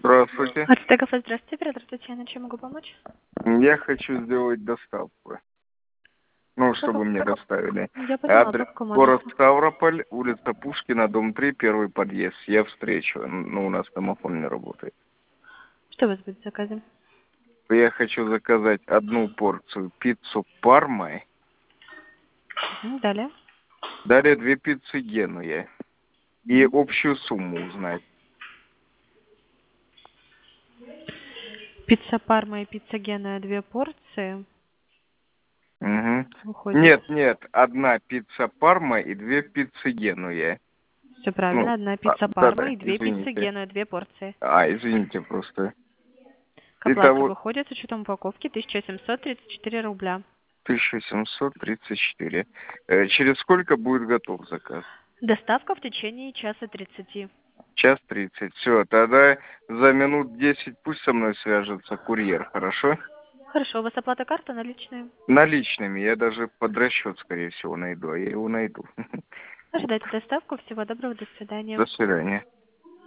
Здравствуйте. Ацтеков, здравствуйте, оператор Татьяна, чем могу помочь? Я хочу сделать доставку. Ну, чтобы мне доставили. Я поняла, по Адрес какому город адресу? Ставрополь, улица Пушкина, дом 3, первый подъезд. Я встречу. Ну, у нас домофон не работает. Что у вас будет в заказе? Я хочу заказать одну порцию пиццу Пармой. Далее. Далее 2 пиццы Генуя. И общую сумму узнать. Пицца Парма и пицца Гена, 2 порции. Угу. Выходит. Нет, одна пицца Парма и 2 пиццы Генуя. Все правильно, Ну, одна пицца Парма да-да, и 2 пиццы извините. Гена, 2 порции. Извините просто. К оплате Итого выходит с учетом упаковки 1734 рубля. 1734. Через сколько будет готов заказ? Доставка в течение часа 30. 1:30. Все, тогда за минут 10 пусть со мной свяжется курьер, хорошо? Хорошо, у вас оплата карта наличные? Наличными. Я даже под расчет, скорее всего, найду, а я его найду. Ожидайте доставку. Всего доброго, до До свидания. свидания.